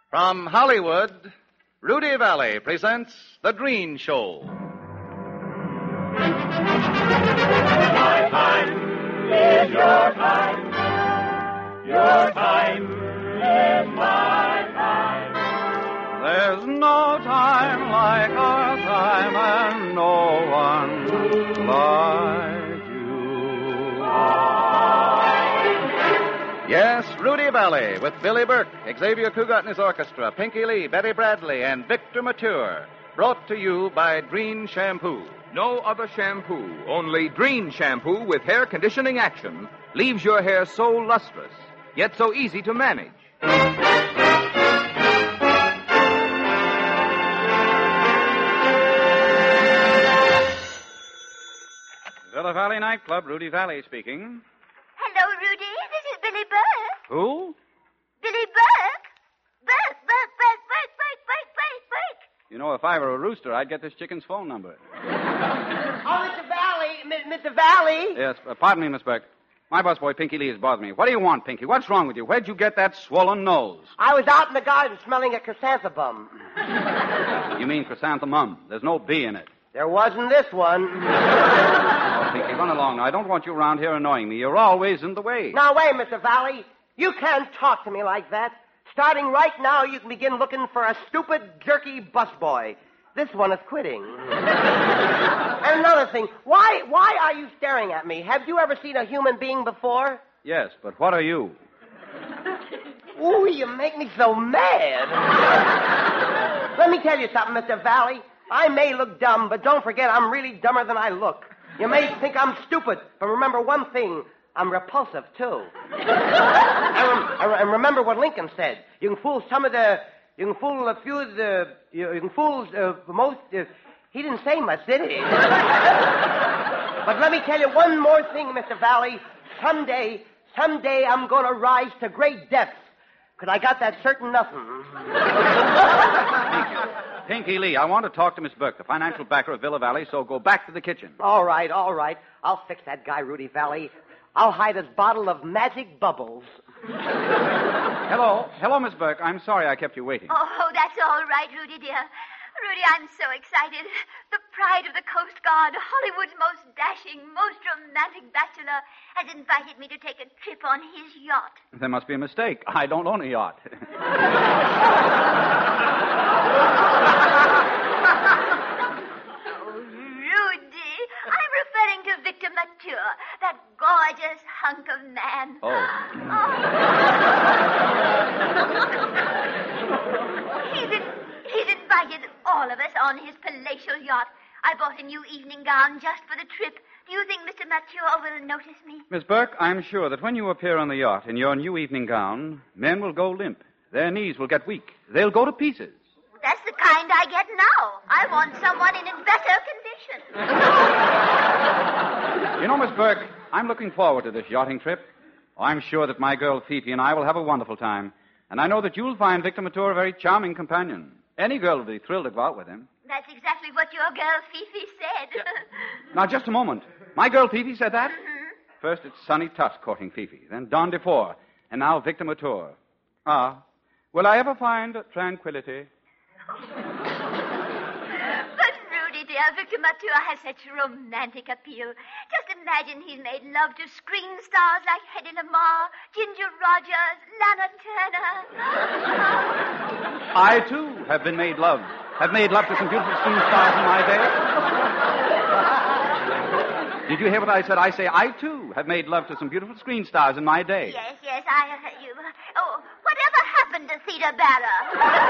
From Hollywood, Rudy Valley presents The Green Show. My time is your time. Your time is my time. There's no time like our time, and no one like you. Yes, Rudy Valley with Billy Burke, Xavier Cugat and his orchestra, Pinky Lee, Betty Bradley, and Victor Mature. Brought to you by Green Shampoo. No other shampoo, only Green Shampoo with hair conditioning action leaves your hair so lustrous, yet so easy to manage. Villa Valley Nightclub, Rudy Valley speaking. Hello, Rudy. This is Billy Burke. Who? Billy Burke. Burke. You know, if I were a rooster, I'd get this chicken's phone number. Oh, Mr. Valley. Yes, pardon me, Miss Burke. My busboy, Pinky Lee, has bothered me. What do you want, Pinky? What's wrong with you? Where'd you get that swollen nose? I was out in the garden smelling a chrysanthemum. You mean chrysanthemum. There's no B in it. There wasn't this one. Oh, Pinky, run along now. I don't want you around here annoying me. You're always in the way. Now, wait, Mr. Valley. You can't talk to me like that. Starting right now, you can begin looking for a stupid, jerky busboy. This one is quitting. And another thing, why are you staring at me? Have you ever seen a human being before? Yes, but what are you? Ooh, you make me so mad. Let me tell you something, Mr. Valley. I may look dumb, but don't forget I'm really dumber than I look. You may think I'm stupid, but remember one thing. I'm repulsive, too. And remember what Lincoln said. You can fool some of the... You can fool a few of the... You can fool most... he didn't say much, did he? But let me tell you one more thing, Mr. Valley. Someday I'm going to rise to great depths. Because I got that certain nothing. Pinky Lee, I want to talk to Miss Burke, the financial backer of Villa Valley, so go back to the kitchen. All right. I'll fix that guy, Rudy Valley. I'll hide his bottle of magic bubbles. Hello, Miss Burke. I'm sorry I kept you waiting. Oh, that's all right, Rudy, dear. Rudy, I'm so excited. The pride of the Coast Guard, Hollywood's most dashing, most romantic bachelor, has invited me to take a trip on his yacht. There must be a mistake. I don't own a yacht. I'm referring to Victor Mature, that gorgeous hunk of man. Oh. He's invited all of us on his palatial yacht. I bought a new evening gown just for the trip. Do you think Mr. Mature will notice me? Miss Burke, I'm sure that when you appear on the yacht in your new evening gown, men will go limp. Their knees will get weak. They'll go to pieces. That's the kind I get now. I want someone in better condition. You know, Miss Burke, I'm looking forward to this yachting trip. Oh, I'm sure that my girl Fifi and I will have a wonderful time. And I know that you'll find Victor Mature a very charming companion. Any girl will be thrilled to go out with him. That's exactly what your girl Fifi said. Now, just a moment. My girl Fifi said that? Mm-hmm. First it's Sonny Tusk courting Fifi, then Don DeFore, and now Victor Mature. Ah, will I ever find tranquility? But, Rudy, dear, Victor Mature has such romantic appeal. Just imagine he's made love to screen stars like Hedy Lamarr, Ginger Rogers, Lana Turner. I, too, have made love to some beautiful screen stars in my day. Did you hear what I said? I say I, too, have made love to some beautiful screen stars in my day. Yes, I heard you. Oh, whatever happened to Theda Bara?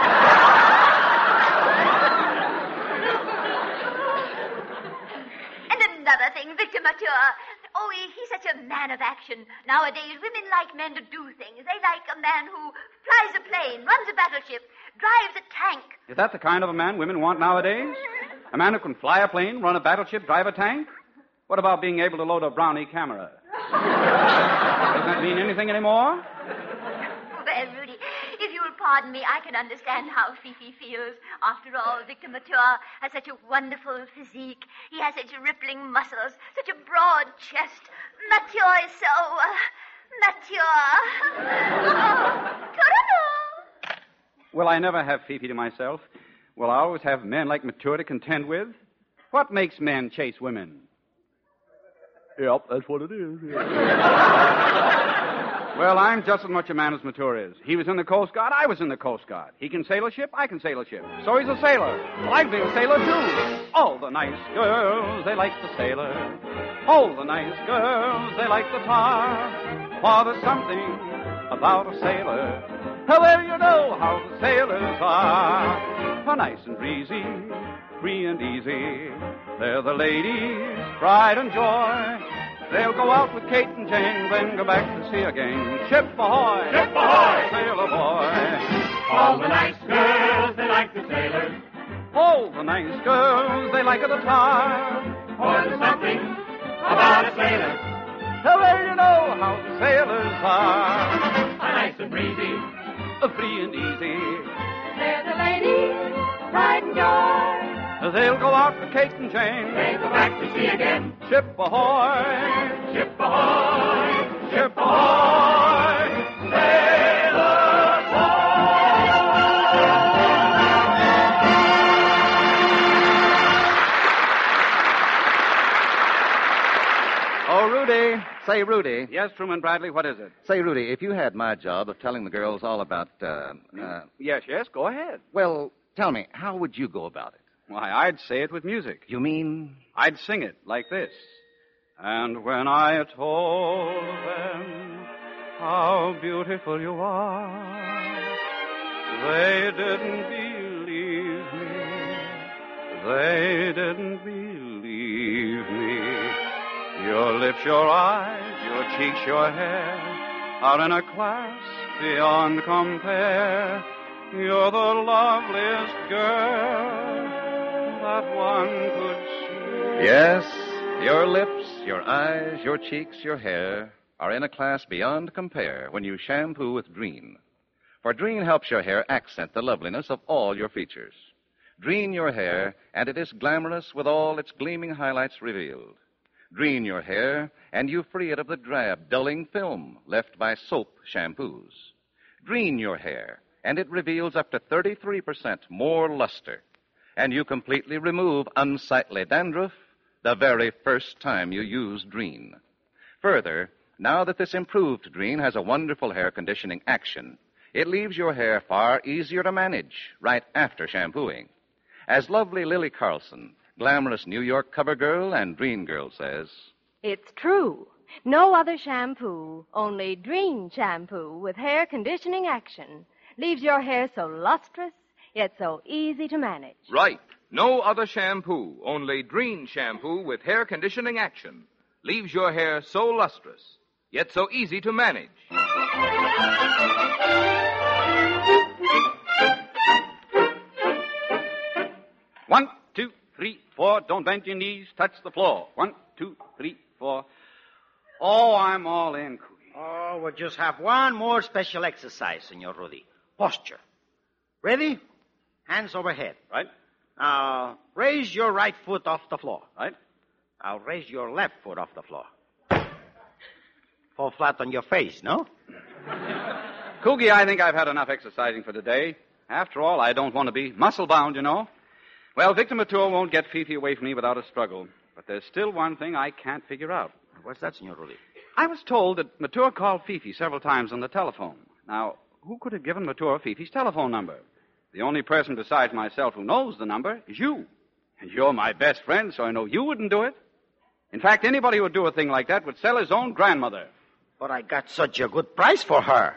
And another thing, Victor Mature. Oh, he's such a man of action. Nowadays, women like men to do things. They like a man who flies a plane, runs a battleship, drives a tank. Is that the kind of a man women want nowadays? A man who can fly a plane, run a battleship, drive a tank? What about being able to load a Brownie camera? Doesn't that mean anything anymore? Well, Rudy, if you'll pardon me, I can understand how Fifi feels. After all, Victor Mature has such a wonderful physique. He has such rippling muscles, such a broad chest. Mature is so... mature. Oh, Will I never have Fifi to myself? Will I always have men like Mature to contend with? What makes men chase women? Yep, that's what it is. Well, I'm just as much a man as Mature is. He was in the Coast Guard, I was in the Coast Guard. He can sail a ship, I can sail a ship. So he's a sailor. Well, I can be a sailor, too. All the nice girls, they like the sailor. All the nice girls, they like the tar. For there's something about a sailor. Well, you know how the sailors are. Nice and breezy, free and easy. They're the ladies' pride and joy. They'll go out with Kate and Jane, then go back to sea again. Ship ahoy! Ship ahoy! Sailor boy! All the nice girls, they like the sailors. All the nice girls, they like the tar. For there's something about a sailor. Well, you know how the sailors are. Nice and breezy. Free and easy. They're the ladies' pride and joy. They'll go out with Kate and Jane. They go back to sea again. Ship ahoy! Ship ahoy! Ship ahoy! Sailor Oh, Rudy. Say, Rudy. Yes, Truman Bradley, what is it? Say, Rudy, if you had my job of telling the girls all about, Yes, go ahead. well, tell me, how would you go about it? Why, I'd say it with music. You mean? I'd sing it like this. And when I told them how beautiful you are, they didn't believe me. They didn't believe me. Your lips, your eyes, your cheeks, your hair are in a class beyond compare. You're the loveliest girl that one could see. Yes, your lips, your eyes, your cheeks, your hair are in a class beyond compare when you shampoo with Dreen. For Dreen helps your hair accent the loveliness of all your features. Dreen your hair, and it is glamorous with all its gleaming highlights revealed. Dreen your hair, and you free it of the drab, dulling film left by soap shampoos. Dreen your hair, and it reveals up to 33% more luster. And you completely remove unsightly dandruff the very first time you use Dreen. Further, now that this improved Dreen has a wonderful hair conditioning action, it leaves your hair far easier to manage right after shampooing. As lovely Lily Carlson, glamorous New York cover girl and Dreen girl, says, It's true. No other shampoo, only Dreen shampoo with hair conditioning action, leaves your hair so lustrous, yet so easy to manage. Right. No other shampoo, only Dreen shampoo with hair conditioning action, leaves your hair so lustrous, yet so easy to manage. 1, 2, 3, 4. Don't bend your knees. Touch the floor. 1, 2, 3, 4. Oh, I'm all in, Cookie. Oh, we'll just have one more special exercise, Senor Rudy. Posture. Ready? Hands overhead. Right? Now, raise your right foot off the floor. Right? Now, raise your left foot off the floor. Fall flat on your face, no? Cookie, I think I've had enough exercising for today. After all, I don't want to be muscle-bound, you know. Well, Victor Mature won't get Fifi away from me without a struggle. But there's still one thing I can't figure out. What's that, Senor Rudy? I was told that Mature called Fifi several times on the telephone. Now, who could have given Mature Fifi's telephone number? The only person besides myself who knows the number is you. And you're my best friend, so I know you wouldn't do it. In fact, anybody who would do a thing like that would sell his own grandmother. But I got such a good price for her.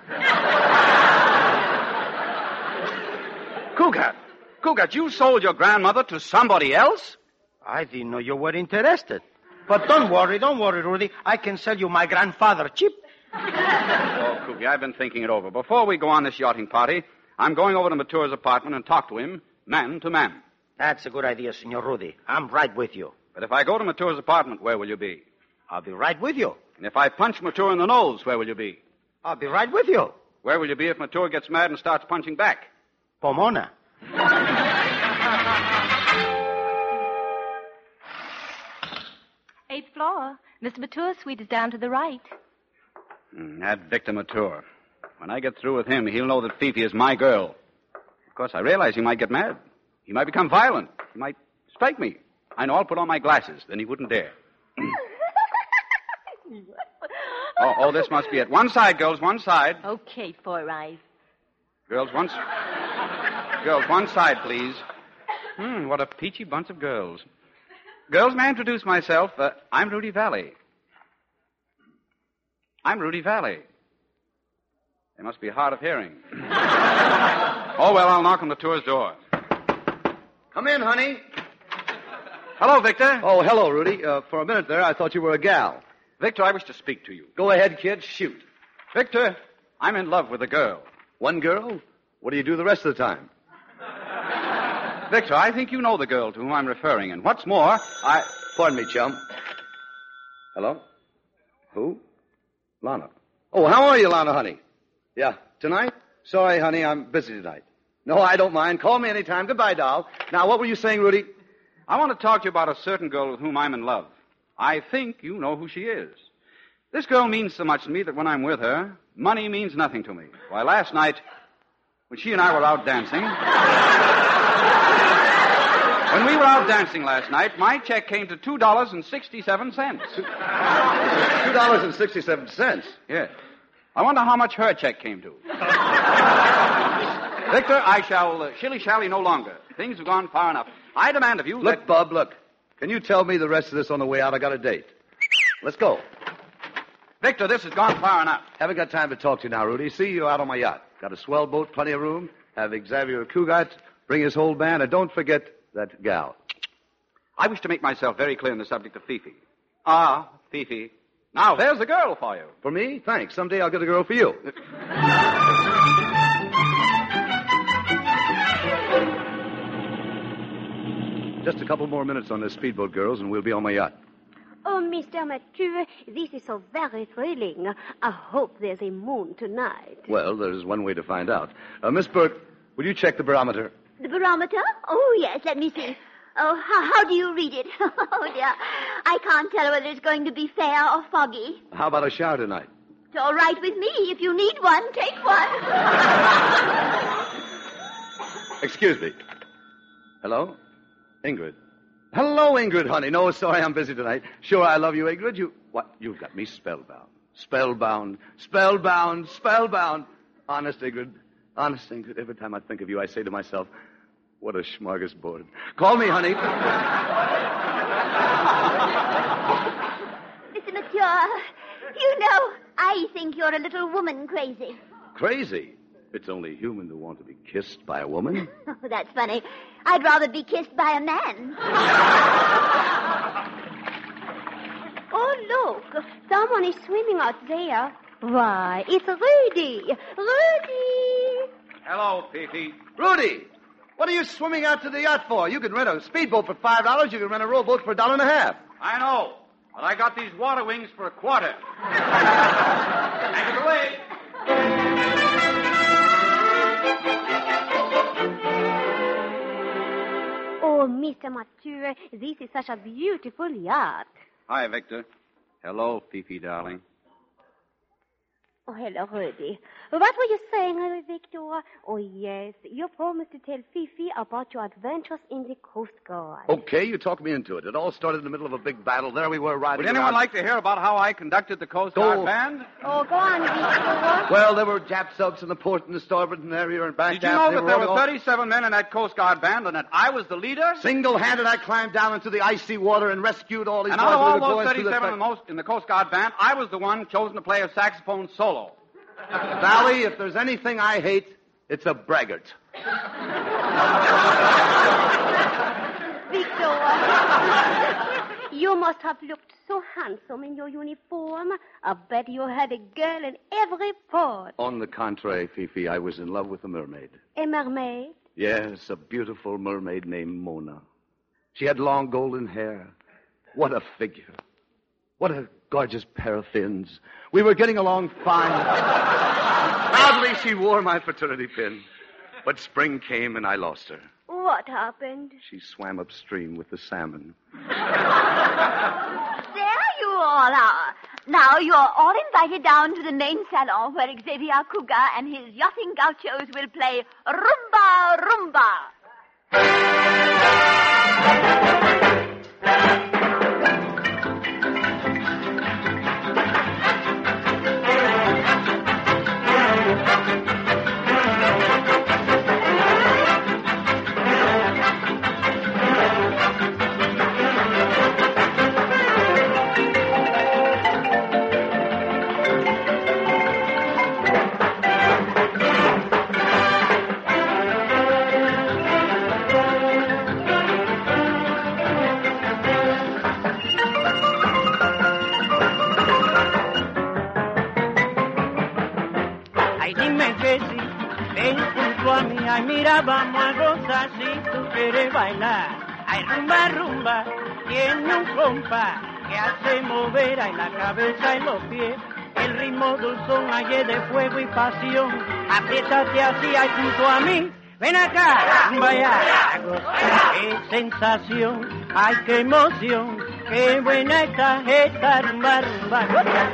Cougat, you sold your grandmother to somebody else? I didn't know you were interested. But don't worry, Rudy. I can sell you my grandfather cheap. Oh, Cookie, I've been thinking it over. Before we go on this yachting party, I'm going over to Mature's apartment and talk to him, man to man. That's a good idea, Senor Rudy. I'm right with you. But if I go to Mature's apartment, where will you be? I'll be right with you. And if I punch Mature in the nose, where will you be? I'll be right with you. Where will you be if Mature gets mad and starts punching back? Pomona. 8th floor. Mr. Mature's suite is down to the right. That Victor Mature. When I get through with him, he'll know that Fifi is my girl. course, I realize he might get mad. He might become violent. He might strike me. I know I'll put on my glasses. Then he wouldn't dare. Oh, this must be it. One side, girls, one side. Okay, Four Eyes. Girls, one side, please. What a peachy bunch of girls. Girls, may I introduce myself? I'm Rudy Valley. They must be hard of hearing. Oh, well, I'll knock on the tour's door. Come in, honey. Hello, Victor. Oh, hello, Rudy. For a minute there, I thought you were a gal. Victor, I wish to speak to you. Go ahead, kid. Shoot. Victor, I'm in love with a girl. One girl? What do you do the rest of the time? Victor, I think you know the girl to whom I'm referring, and what's more, Pardon me, chum. Hello? Who? Lana. Oh, how are you, Lana, honey? Yeah, tonight? Sorry, honey, I'm busy tonight. No, I don't mind. Call me anytime. Goodbye, doll. Now, what were you saying, Rudy? I want to talk to you about a certain girl with whom I'm in love. I think you know who she is. This girl means so much to me that when I'm with her, money means nothing to me. Why, last night, when she and I were out dancing... When we were out dancing last night, my check came to $2.67. $2.67? Yes. I wonder how much her check came to. Victor, I shall shilly-shally no longer. Things have gone far enough. I demand of you Look, Bub, look. Can you tell me the rest of this on the way out? I got a date. Let's go. Victor, this has gone far enough. Haven't got time to talk to you now, Rudy. See you out on my yacht. Got a swell boat, plenty of room. Have Xavier Cugat bring his whole band, and don't forget that gal. I wish to make myself very clear on the subject of Fifi. Ah, Fifi. Now, there's a girl for you. For me? Thanks. Someday I'll get a girl for you. Just a couple more minutes on this speedboat, girls, and we'll be on my yacht. Oh, Mr. Mathieu, this is so very thrilling. I hope there's a moon tonight. Well, there's one way to find out. Miss Burke, will you check the barometer? The barometer? Oh, yes, let me see. Oh, how do you read it? Oh, dear. I can't tell whether it's going to be fair or foggy. How about a shower tonight? It's all right with me. If you need one, take one. Excuse me. Hello? Ingrid. Hello, Ingrid, honey. No, sorry, I'm busy tonight. Sure, I love you, Ingrid. You've got me spellbound. Spellbound. Honest, Ingrid. Every time I think of you, I say to myself, what a smorgasbord. Call me, honey. Mr. Mathieu, you know, I think you're a little woman crazy. Crazy? It's only human to want to be kissed by a woman. Oh, that's funny. I'd rather be kissed by a man. Oh, look. Someone is swimming out there. Why, it's Rudy. Rudy! Hello, Fifi. Rudy! What are you swimming out to the yacht for? You can rent a speedboat for $5. You can rent a rowboat for $1.50. I know, but I got these water wings for a quarter. Take it away. Oh, Mr. Mathieu, this is such a beautiful yacht. Hi, Victor. Hello, Fifi, darling. Oh, hello, Rudy. What were you saying, Victor? Oh, yes. You promised to tell Fifi about your adventures in the Coast Guard. Okay, you talked me into it. It all started in the middle of a big battle. There we were riding Would anyone around. like to hear about how I conducted the Coast Guard band? Oh, go on, Victor. Well, there were Jap subs in the port and the starboard and area and back. Did you know that there were 37 men in that Coast Guard band and that I was the leader? Single-handed, I climbed down into the icy water and rescued all these And out of all those 37 in the Coast Guard band, I was the one chosen to play a saxophone solo. Valley, if there's anything I hate, it's a braggart. Victor, you must have looked so handsome in your uniform. I bet you had a girl in every port. On the contrary, Fifi, I was in love with a mermaid. A mermaid? Yes, a beautiful mermaid named Mona. She had long golden hair. What a figure. What a gorgeous pair of fins. We were getting along fine. Proudly, she wore my fraternity pin. But spring came and I lost her. What happened? She swam upstream with the salmon. There you all are. Now you're all invited down to the main salon where Xavier Cougar and his yachting gauchos will play Rumba, Rumba. rumba. Ay, dime que sí, ven junto a mí, ay, mira, vamos a gozar si tú quieres bailar. Ay, rumba, rumba, tiene un compa que hace mover ay, la cabeza y los pies. El ritmo dulzón ay, es de fuego y pasión. Apriétate así, ay, junto a mí. Ven acá, rumba ya, a gozar, qué sensación, ay, qué emoción, qué buena está esta rumba, rumba.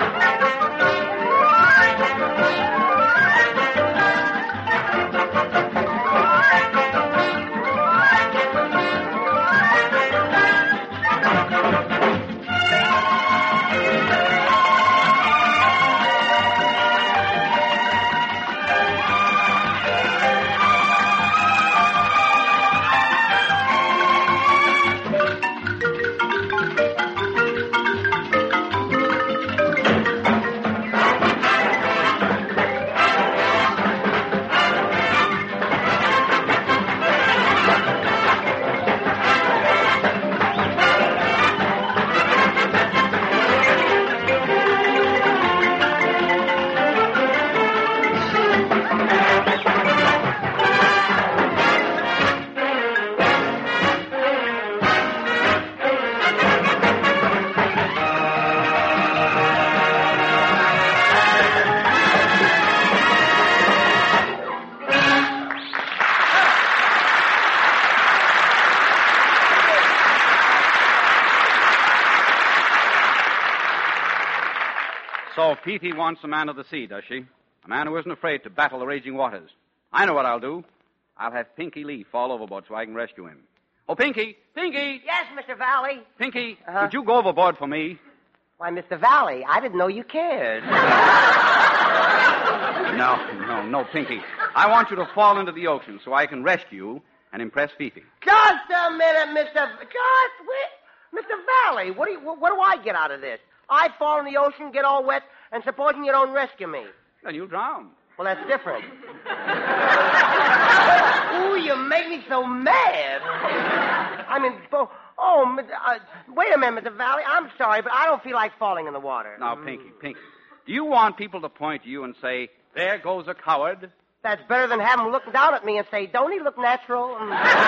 So Fifi wants a man of the sea, does she? A man who isn't afraid to battle the raging waters. I know what I'll do. I'll have Pinky Lee fall overboard so I can rescue him. Oh, Pinky! Pinky! Yes, Mr. Valley. Pinky, would you go overboard for me? Why, Mr. Valley, I didn't know you cared. No, Pinky. I want you to fall into the ocean so I can rescue you and impress Fifi. Just a minute, Mr. Mr. Valley, what do I get out of this? I fall in the ocean, get all wet, and supposing you don't rescue me. Then you drown. Well, that's different. Ooh, you make me so mad. I mean, wait a minute, Mr. Valley. I'm sorry, but I don't feel like falling in the water. Now, Pinky, do you want people to point to you and say, there goes a coward? That's better than having them look down at me and say, don't he look natural?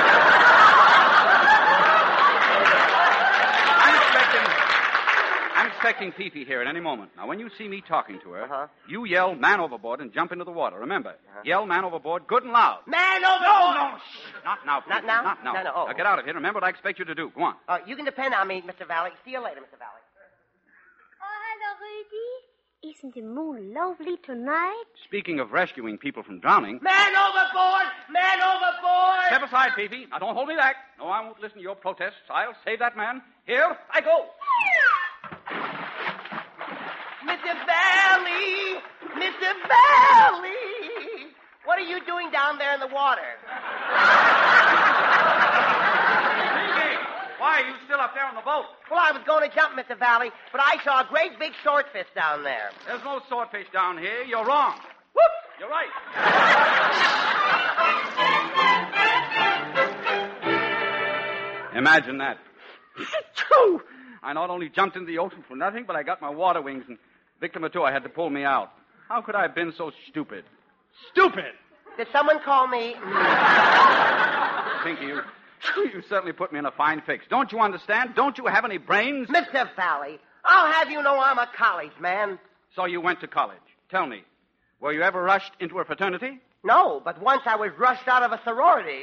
I'm expecting Fifi here at any moment. Now, when you see me talking to her, you yell, man overboard, and jump into the water. Remember, yell, man overboard, good and loud. Man overboard! No, shh. Not now, Fifi. Not now? Not now. No. Oh. Now, get out of here. Remember what I expect you to do. Go on. You can depend on me, Mr. Valley. See you later, Mr. Valley. Oh, hello, Rudy. Isn't the moon lovely tonight? Speaking of rescuing people from drowning... Man overboard! Man overboard! Step aside, Fifi. Now, don't hold me back. No, I won't listen to your protests. I'll save that man. Here I go. Mr. Valley! Mr. Valley! What are you doing down there in the water? Why are you still up there on the boat? Well, I was going to jump, Mr. Valley, but I saw a great big swordfish down there. There's no swordfish down here. You're wrong. Whoop! You're right. Imagine that. I not only jumped into the ocean for nothing, but I got my water wings, and Victor Mature had to pull me out. How could I have been so stupid? Stupid! Did someone call me? Pinky, you certainly put me in a fine fix. Don't you understand? Don't you have any brains? Mr. Valley, I'll have you know I'm a college man. So you went to college. Tell me, were you ever rushed into a fraternity? No, but once I was rushed out of a sorority.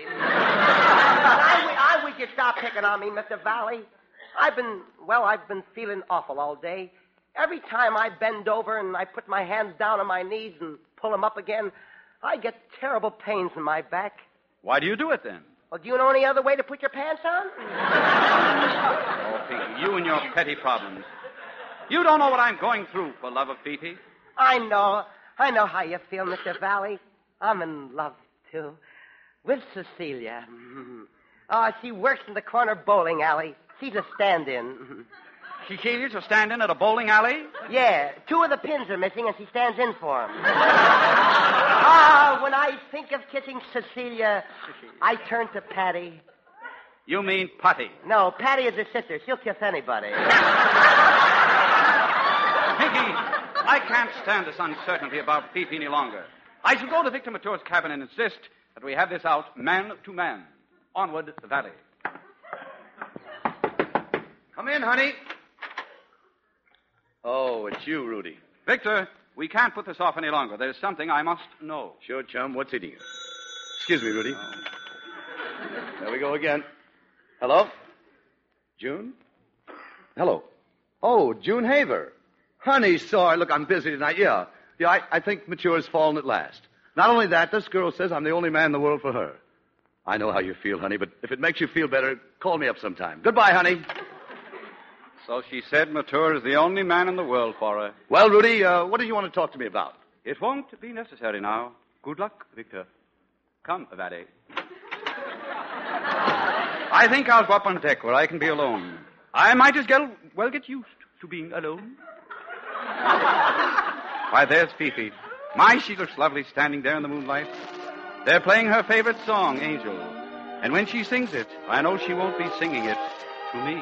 I wish you'd stop picking on me, Mr. Valley. I've been feeling awful all day. Every time I bend over and I put my hands down on my knees and pull them up again, I get terrible pains in my back. Why do you do it then? Well, do you know any other way to put your pants on? Oh, Fifi, you and your petty problems. You don't know what I'm going through for love of Fifi. I know how you feel, Mr. Valley. I'm in love, too. With Cecilia. Oh, she works in the corner bowling alley. She's a stand-in. Cecilia's a stand-in at a bowling alley? Yeah, 2 of the pins are missing, and she stands in for them. When I think of kissing Cecilia, I turn to Patty. You mean Putty? No, Patty is her sister. She'll kiss anybody. Pinky, I can't stand this uncertainty about Fifi any longer. I shall go to Victor Mature's cabin and insist that we have this out man to man. Onward, the valley. Come in, honey. Oh, it's you, Rudy. Victor, we can't put this off any longer. There's something I must know. Sure, chum. What's eating you? Excuse me, Rudy. Oh. There we go again. Hello? June? Hello. Oh, June Haver. Honey, sorry. Look, I'm busy tonight. Yeah, I think Mature's fallen at last. Not only that, this girl says I'm the only man in the world for her. I know how you feel, honey, but if it makes you feel better, call me up sometime. Goodbye, honey. So she said Mature is the only man in the world for her. Well, Rudy, what do you want to talk to me about? It won't be necessary now. Good luck, Victor. Come, Evade. I think I'll go up on deck where I can be alone. I might as well get used to being alone. Why, there's Fifi. My, she looks lovely standing there in the moonlight. They're playing her favorite song, Angel. And when she sings it, I know she won't be singing it to me.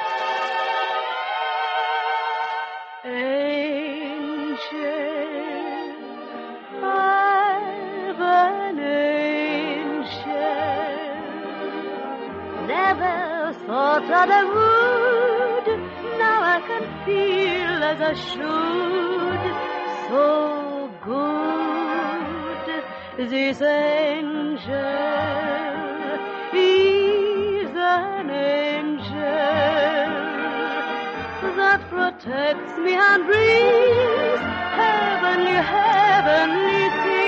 Angel, I've an angel. Never thought that I would. Now I can feel as I should. So good, this angel. He's an angel that protects me and brings heavenly, heavenly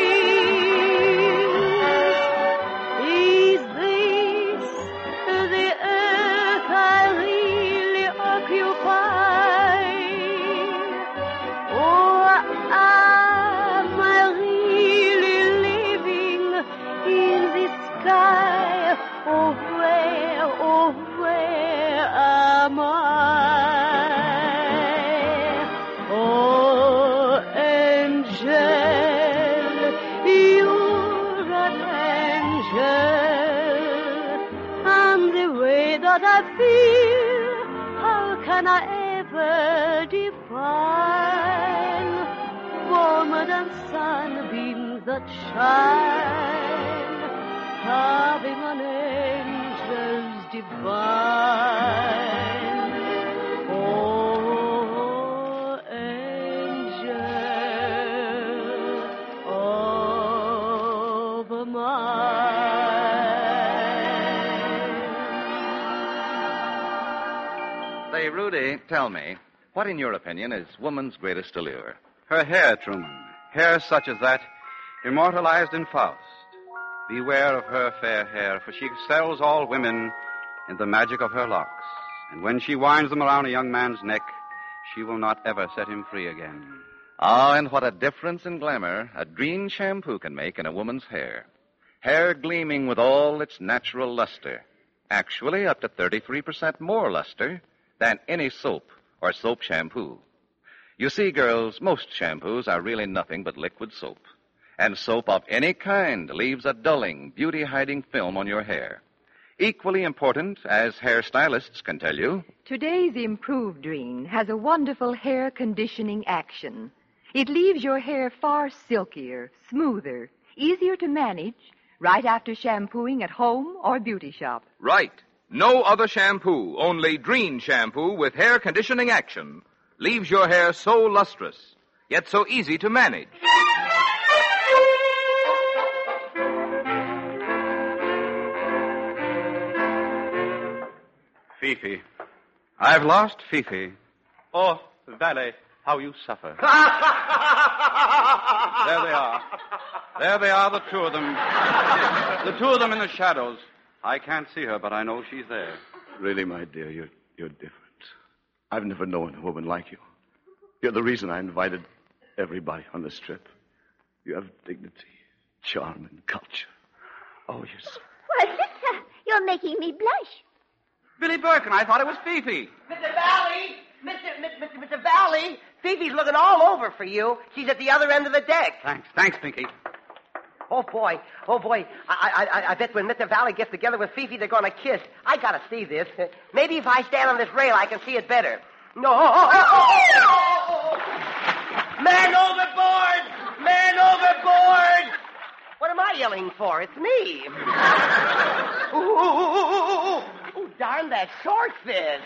things. Is this the earth I really occupy? Or am I really living in the sky? Oh, where am I? What I feel, how can I ever define? Warmer than sunbeams that shine, having an angel's divine. Oh, angel of mine. Say, Rudy, tell me, what in your opinion is woman's greatest allure? Her hair, Truman. Hair such as that, immortalized in Faust. Beware of her fair hair, for she excels all women in the magic of her locks. And when she winds them around a young man's neck, she will not ever set him free again. Ah, and what a difference in glamour a Dreen shampoo can make in a woman's hair. Hair gleaming with all its natural luster. Actually, up to 33% more luster than any soap or soap shampoo. You see, girls, most shampoos are really nothing but liquid soap. And soap of any kind leaves a dulling, beauty-hiding film on your hair. Equally important, as hairstylists can tell you. Today's improved Dreen has a wonderful hair conditioning action. It leaves your hair far silkier, smoother, easier to manage right after shampooing at home or beauty shop. Right. No other shampoo, only Dreen shampoo with hair conditioning action, leaves your hair so lustrous, yet so easy to manage. Fifi. I've lost Fifi. Oh, Valet, how you suffer. There they are. There they are, the two of them. The two of them in the shadows. I can't see her, but I know she's there. Really, my dear, you're different. I've never known a woman like you. You're the reason I invited everybody on this trip. You have dignity, charm, and culture. Oh, you're so... Why, Victor, you're making me blush. Billy Burke, and I thought it was Fifi. Mr. Valley! Mr. Valley! Fifi's looking all over for you. She's at the other end of the deck. Thanks, Pinky. Oh, boy. I bet when Mr. Valley gets together with Fifi, they're going to kiss. I got to see this. Maybe if I stand on this rail, I can see it better. No. Man overboard! Man overboard! What am I yelling for? It's me. Ooh, darn that swordfish.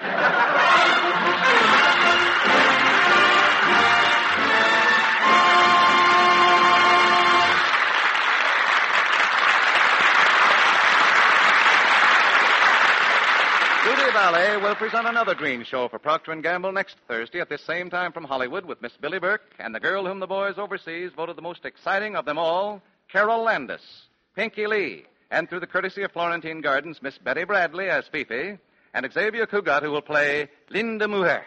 Judy Ballet will present another Green Show for Procter & Gamble next Thursday at this same time from Hollywood with Miss Billy Burke and the girl whom the boys overseas voted the most exciting of them all, Carol Landis, Pinky Lee, and through the courtesy of Florentine Gardens, Miss Betty Bradley as Fifi, and Xavier Cugat, who will play Linda Mujer.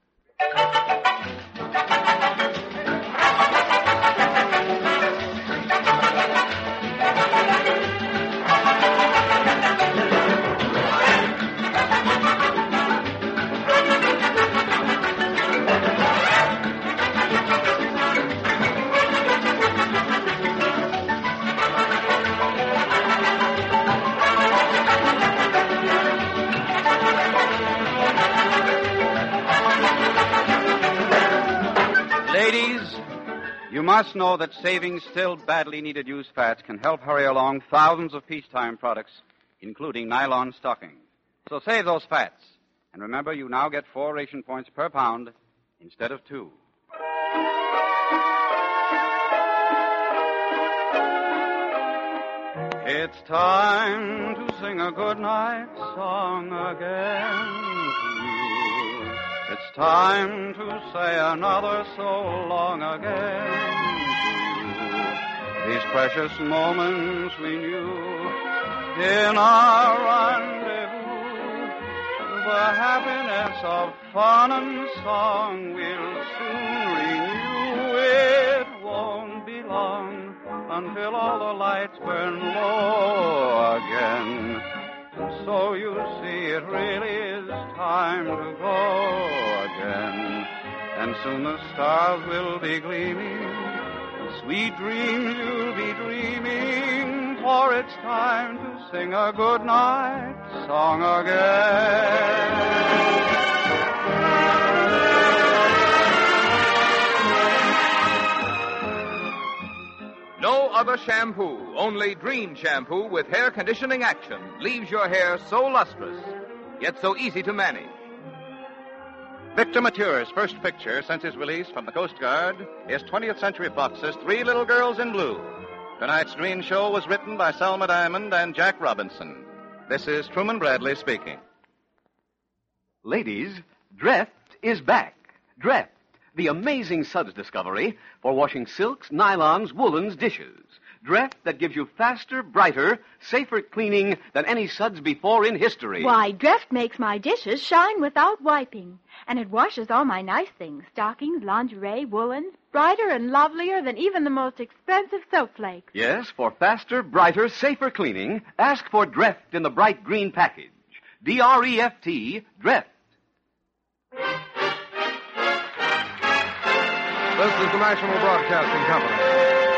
You must know that saving still badly needed used fats can help hurry along thousands of peacetime products, including nylon stockings. So save those fats. And remember, you now get 4 ration points per pound instead of 2. It's time to sing a goodnight song again to you. It's time to say another so long again to you. These precious moments we knew in our rendezvous. The happiness of fun and song will soon renew. It won't be long until all the lights burn low again. And so you see it really is time to go again. And soon the stars will be gleaming, sweet dreams you'll be dreaming, for it's time to sing a good night song again. No other shampoo, only Dream Shampoo with hair conditioning action, leaves your hair so lustrous, yet so easy to manage. Victor Mature's first picture since his release from the Coast Guard is 20th Century Fox's Three Little Girls in Blue. Tonight's Dream Show was written by Selma Diamond and Jack Robinson. This is Truman Bradley speaking. Ladies, Dreft is back. Dreft, the amazing suds discovery for washing silks, nylons, woolens, dishes. Dreft that gives you faster, brighter, safer cleaning than any suds before in history. Why, Dreft makes my dishes shine without wiping. And it washes all my nice things, stockings, lingerie, woolens, brighter and lovelier than even the most expensive soap flakes. Yes, for faster, brighter, safer cleaning, ask for Dreft in the bright green package. D-R-E-F-T, Dreft. This is the National Broadcasting Company.